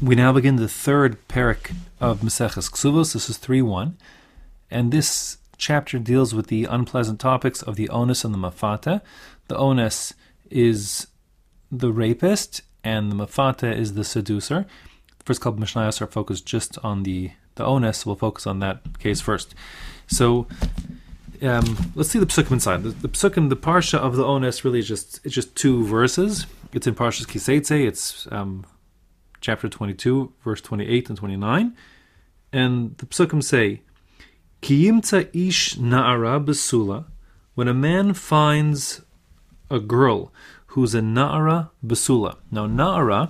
We now begin the third parak of Maseches Ksuvos. This is 3.1. And this chapter deals with the unpleasant topics of the onus and the mafata. The onus is the rapist, and the mafata is the seducer. The first couple of Mishnayos are focused just on the onus. We'll focus on that case first. So let's see the psukim inside. The psukim, the parsha of the onus, really is just two verses. It's in Parshas Kiseitze. It's chapter 22, verse 28 and 29. And the psukim say, Ki yimtza ish na'ara besula, when a man finds a girl who's a na'ara besula. Now, na'ara,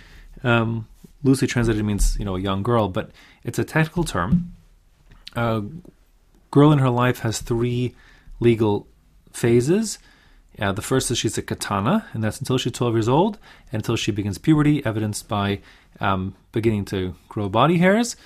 loosely translated, means a young girl, but it's a technical term. A girl in her life has three legal phases. The first is she's a katana, and that's until she's 12 years old, and until she begins puberty, evidenced by beginning to grow body hairs.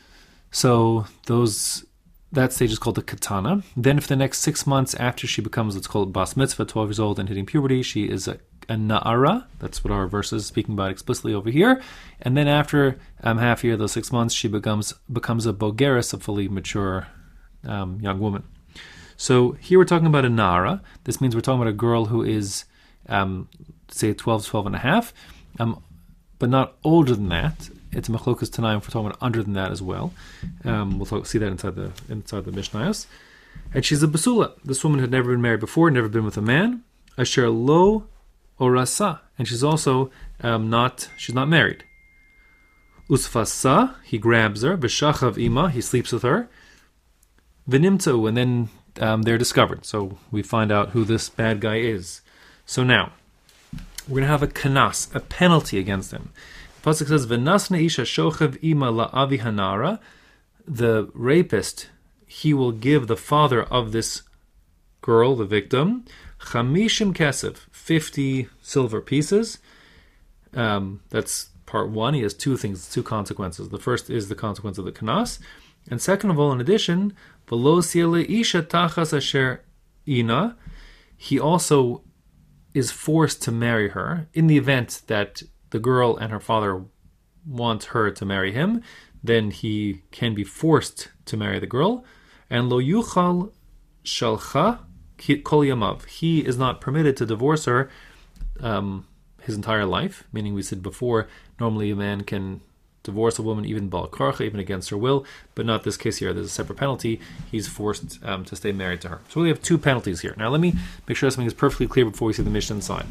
So that stage is called the katana. Then for the next 6 months after she becomes, let's call it bas mitzvah, 12 years old and hitting puberty, she is a na'ara. That's what our verse is speaking about explicitly over here. And then after half a year, those 6 months, she becomes a bogeres, a fully mature young woman. So here we're talking about a na'ara. This means we're talking about a girl who is, say, 12 and a half, but not older than that. It's a machlokas tanaim if we're talking about under than that as well. We'll see that inside the Mishnayos. And she's a basula. This woman had never been married before, never been with a man. Asher lo orasa, and she's also she's not married. Usfasa, he grabs her. V'shachav ima, he sleeps with her. V'nimtzu, and then they're discovered. So we find out who this bad guy is. So now we're going to have a kanas, a penalty against him. The pasuk says, "V'nasna isha shochav ima la'avi hanara." The rapist, he will give the father of this girl, the victim, chamishim kesef, 50 silver pieces. That's part one. He has two consequences. The first is the consequence of the kanas, and second of all, in addition, v'lo siele isha tachas asher ina, he also is forced to marry her in the event that the girl and her father want her to marry him. Then he can be forced to marry the girl. And lo yuchal shalcha kol yamav, he is not permitted to divorce her his entire life. Meaning, we said before, normally a man can divorce a woman even bal karcha, even against her will, but not this case here. There's a separate penalty. He's forced to stay married to her. So we have two penalties here. Now let me make sure something is perfectly clear before we see the Mishnah inside.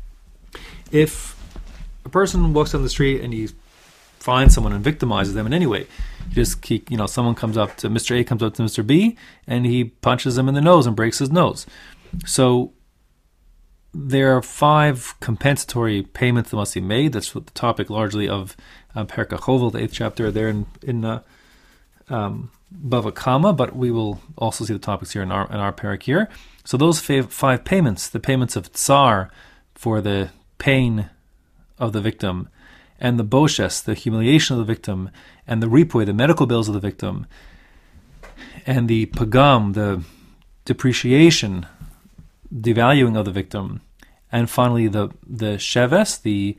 If a person walks down the street and he finds someone and victimizes them in any way, someone comes up to Mr. A, comes up to Mr. B, and he punches him in the nose and breaks his nose. So there are 5 compensatory payments that must be made. That's what the topic largely of Perka Chovel, the 8th chapter, there in Bava Kama, but we will also see the topics here in our parak here. So those 5 payments, the payments of tsar for the pain of the victim, and the boshes, the humiliation of the victim, and the ripoy, the medical bills of the victim, and the pagam, the depreciation, devaluing of the victim, and finally the sheves, the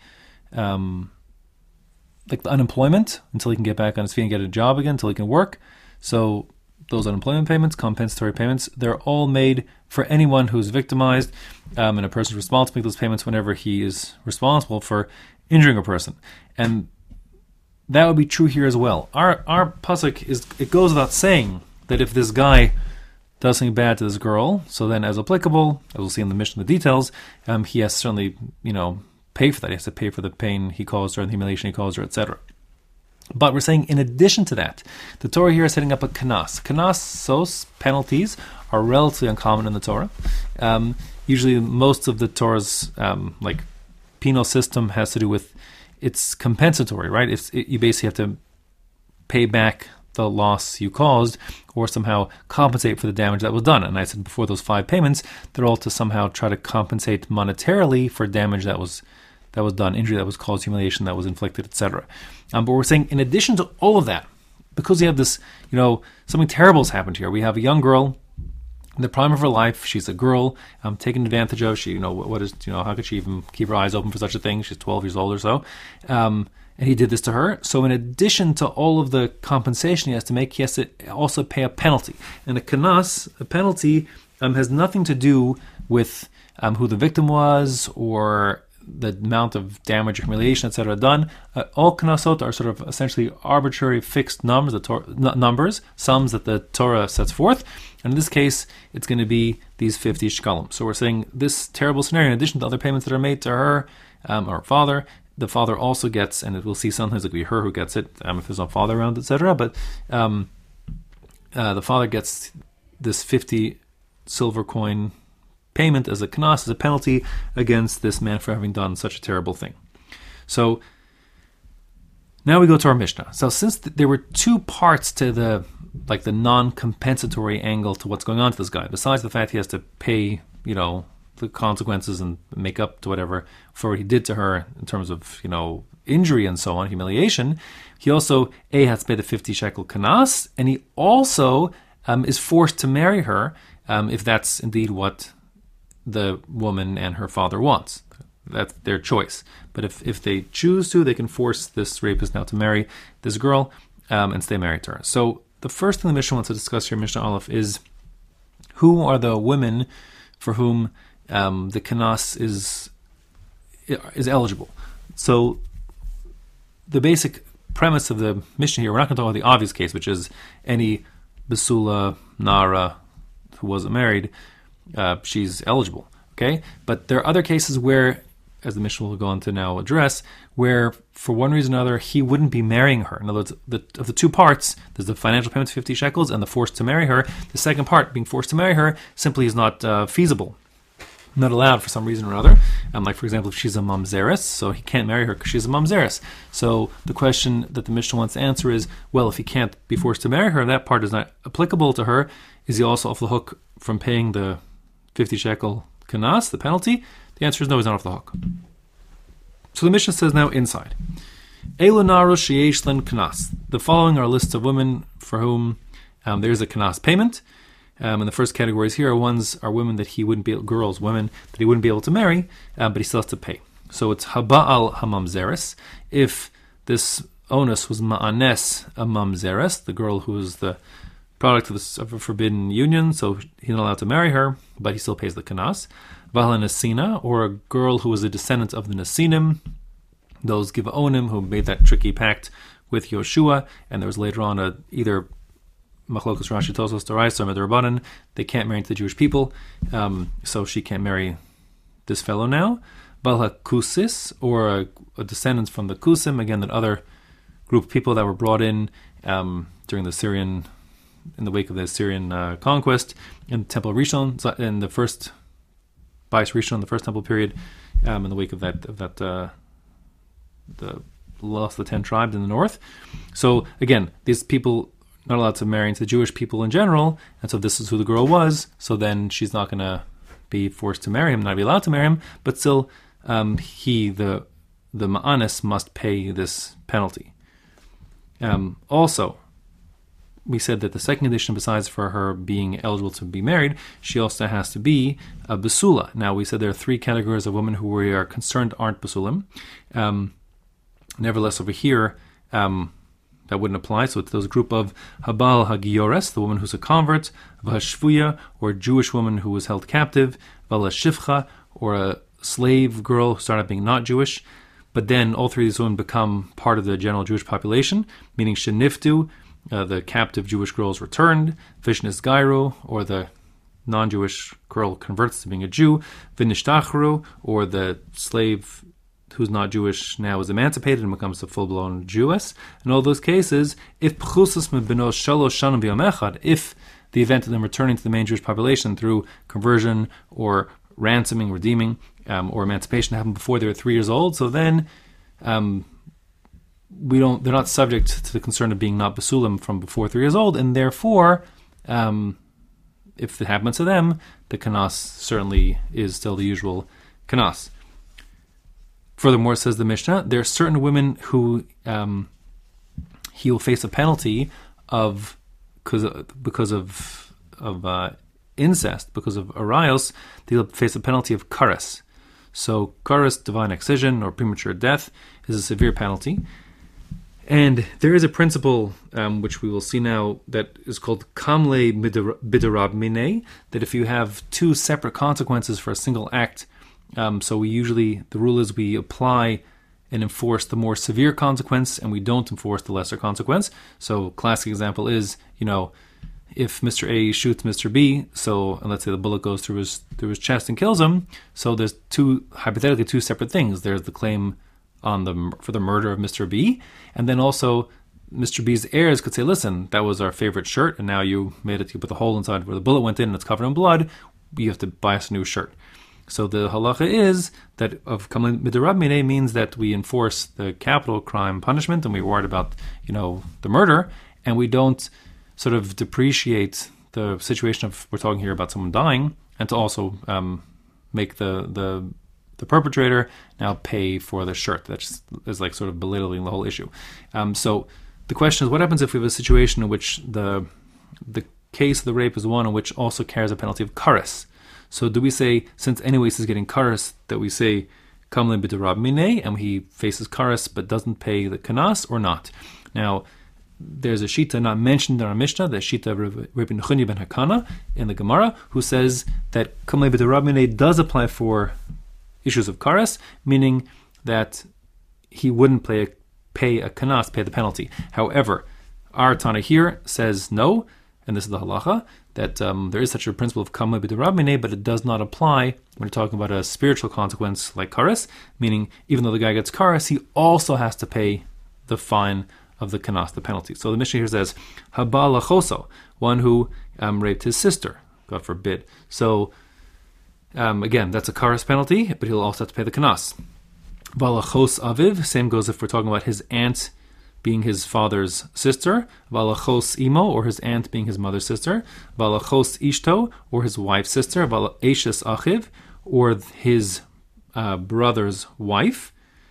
unemployment until he can get back on his feet and get a job again, until he can work. So those unemployment payments, compensatory payments, they're all made for anyone who's victimized, and a person is responsible to make those payments whenever he is responsible for injuring a person. And that would be true here as well. Our pasuk it goes without saying that if this guy does something bad to this girl, so then as applicable, as we'll see in the Mishnah, the details, he has to certainly, pay for that. He has to pay for the pain he caused her and the humiliation he caused her, etc. But we're saying, in addition to that, the Torah here is setting up a kanas. Kanasos, penalties, are relatively uncommon in the Torah. Usually, most of the Torah's penal system has to do with it's compensatory, right? You basically have to pay back the loss you caused, or somehow compensate for the damage that was done. And I said before, those 5 payments, they're all to somehow try to compensate monetarily for damage that was done, injury that was caused, humiliation that was inflicted, etc. But we're saying, in addition to all of that, because we have this, something terrible has happened here. We have a young girl in the prime of her life. She's a girl taken advantage of. She, how could she even keep her eyes open for such a thing? She's 12 years old or so. and he did this to her. So in addition to all of the compensation he has to make, he has to also pay a penalty. And a kanas, a penalty, has nothing to do with who the victim was or the amount of damage or humiliation, etc. done. All kanasot are sort of essentially arbitrary fixed numbers, sums that the Torah sets forth. And in this case, it's going to be these 50 shkalim. So we're saying this terrible scenario, in addition to other payments that are made to her or father, the father also gets, and it will see sometimes it could be her who gets it, if there's no father around, etc. But the father gets this 50 silver coin payment as a knas, as a penalty against this man for having done such a terrible thing. So now we go to our Mishnah. So since there were two parts to the non-compensatory angle to what's going on to this guy, besides the fact he has to pay, the consequences and make up to whatever for what he did to her in terms of, injury and so on, humiliation, he also, has to pay the 50 shekel kanas, and he also is forced to marry her if that's indeed what the woman and her father wants. That's their choice. But if they choose to, they can force this rapist now to marry this girl and stay married to her. So the first thing the Mishnah wants to discuss here, Mishnah Aleph, is who are the women for whom the kanas is eligible. So the basic premise of the Mishnah here, we're not going to talk about the obvious case, which is any Basula, Nara, who wasn't married, she's eligible. Okay? But there are other cases where, as the Mishnah will go on to now address, where for one reason or another he wouldn't be marrying her. In other words, of the two parts, there's the financial payment of 50 shekels and the forced to marry her. The second part, being forced to marry her, simply is not feasible, not allowed for some reason or other. Like, for example, if she's a mamzeres, so he can't marry her because she's a mamzeres. So the question that the Mishnah wants to answer is, well, if he can't be forced to marry her, that part is not applicable to her. Is he also off the hook from paying the 50 shekel kanas, the penalty? The answer is no, he's not off the hook. So the Mishnah says now inside, Elu naru sheyesh len kanas. The following are lists of women for whom there is a kanas payment. And the first categories here are women that he wouldn't be women that he wouldn't be able to marry, but he still has to pay. So it's haba'al hamamzeres. If this onus was ma'anes a mamzeres, the girl who is the product of a forbidden union, so he's not allowed to marry her, but he still pays the kanas. Vahala Nasina, or a girl who was a descendant of the Nasinim, those Givaonim who made that tricky pact with Yoshua, and there was later on either Machlokas Rashi Tosos Dorais or Medrabanan, they can't marry into the Jewish people, so she can't marry this fellow now. Balha Kusis, or a descendant from the Kusim, again, that other group of people that were brought in during in the wake of the Assyrian conquest, in the Temple Rishon, in the first Bais Rishon, in the first temple period, in the wake of that the loss of the 10 tribes in the north. So again, these people not allowed to marry into the Jewish people in general, and so this is who the girl was. So then she's not going to be forced to marry him, not be allowed to marry him, but still, he, the ma'anis, must pay this penalty. Also, we said that the second condition, besides for her being eligible to be married, she also has to be a basula. Now, we said there are three categories of women who we are concerned aren't basulim. Nevertheless, over here, that wouldn't apply. So it's those group of Habal Hagiores, the woman who's a convert, Vahashvuya, or a Jewish woman who was held captive, Vala Shivcha, or a slave girl who started being not Jewish. But then all three of these women become part of the general Jewish population, meaning Sheniftu, the captive Jewish girl is returned, Vishnis Gairu, or the non-Jewish girl converts to being a Jew, Vinishtachru, or the slave who's not Jewish now is emancipated and becomes a full-blown Jewess. In all those cases, if if the event of them returning to the main Jewish population through conversion or ransoming, redeeming, or emancipation happened before they were 3 years old, so then they're not subject to the concern of being not basulim from before 3 years old, and therefore, if it happens to them, the kanas certainly is still the usual kanas. Furthermore, says the Mishnah, there are certain women who he will face a penalty of because of incest, because of arayos. They'll face a penalty of karas. So karas, divine excision or premature death, is a severe penalty. And there is a principle, which we will see now, that is called kamle bidarab mine, that if you have two separate consequences for a single act, so the rule is we apply and enforce the more severe consequence, and we don't enforce the lesser consequence. So classic example is, if Mr. A shoots Mr. B, and let's say the bullet goes through his chest and kills him, so there's hypothetically two separate things. There's the claim for the murder of Mr. B, and then also Mr. B's heirs could say, listen, that was our favorite shirt, and now you put the hole inside where the bullet went in and it's covered in blood, you have to buy us a new shirt. So the halacha is that of kamle bidarab mine means that we enforce the capital crime punishment, and we worry about the murder, and we don't sort of depreciate the situation of, we're talking here about someone dying, and to also make the perpetrator now pay for the shirt. That is like sort of belittling the whole issue. So the question is, what happens if we have a situation in which the case of the rape is one in which also carries a penalty of kares? So do we say, since anyways he's getting kares, that we say kamle bidarab mine, and he faces kares but doesn't pay the kanas, or not? Now, there's a shita not mentioned in our Mishnah, the shita of Rabbi Nechuni ben Hakana in the Gemara, who says that kamle bidarab mine does apply for issues of kares, meaning that he wouldn't pay a kanas, pay the penalty. However, our Tana here says no, and this is the halacha, that there is such a principle of kamle bidarab mine, but it does not apply when you're talking about a spiritual consequence like kares, meaning even though the guy gets kares, he also has to pay the fine of the kanas, the penalty. So the Mishnah here says, haba lachoso, one who raped his sister, God forbid. So again, that's a kares penalty, but he'll also have to pay the kanas. Valachos aviv, same goes if we're talking about his aunt being his father's sister. Valachos imo, or his aunt being his mother's sister. Valachos ishto, or his wife's sister. Valeshes achiv, or his brother's wife.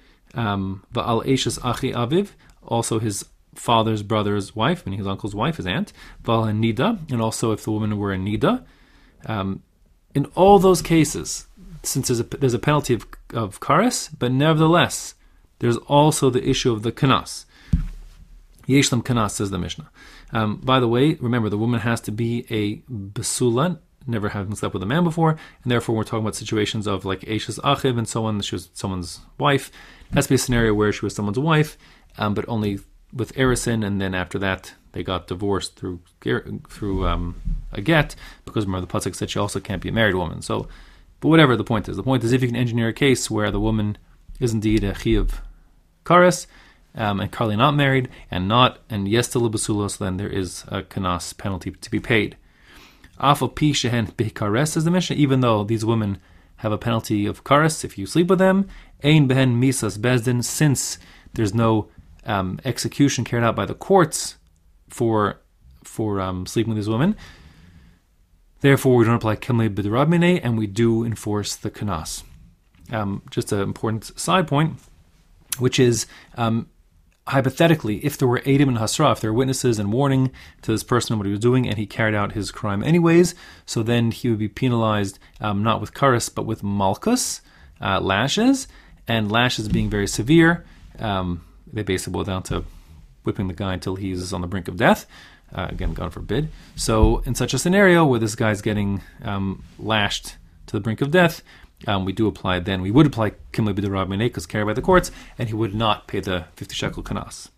Valeshes achi aviv, also his father's brother's wife, meaning his uncle's wife, his aunt. Val nida, and also if the woman were a nida. In all those cases, since there's a penalty of kares, but nevertheless, there's also the issue of the kanas. Yeshlam kanas, says the Mishnah. By the way, remember, the woman has to be a besula, never having slept with a man before, and therefore we're talking about situations of like Eshes Achiv and so on. She was someone's wife. It has to be a scenario where she was someone's wife, but only with Erisin, and then after that they got divorced through a get, because remember the pasuk said she also can't be a married woman. So, but whatever the point is if you can engineer a case where the woman is indeed a chiyuv kares, and currently not married, and yes to libasulos, then there is a kanas penalty to be paid. Afal pi shehen bikares, says the Mishnah, even though these women have a penalty of kares if you sleep with them, ein behen misas bezdin, since there's no execution carried out by the courts for sleeping with these women. Therefore, we don't apply kamle bidarab mine, and we do enforce the kanas. Just an important side point, which is hypothetically, if there were Eidim and Hasra, if there were witnesses and warning to this person what he was doing, and he carried out his crime anyways, so then he would be penalized not with kares but with malchus, lashes, and lashes being very severe. They basically boil down to whipping the guy until he's on the brink of death. Again, God forbid. So in such a scenario where this guy's getting lashed to the brink of death, we would apply kamle bidarab mine because carried by the courts, and he would not pay the 50 shekel kanas.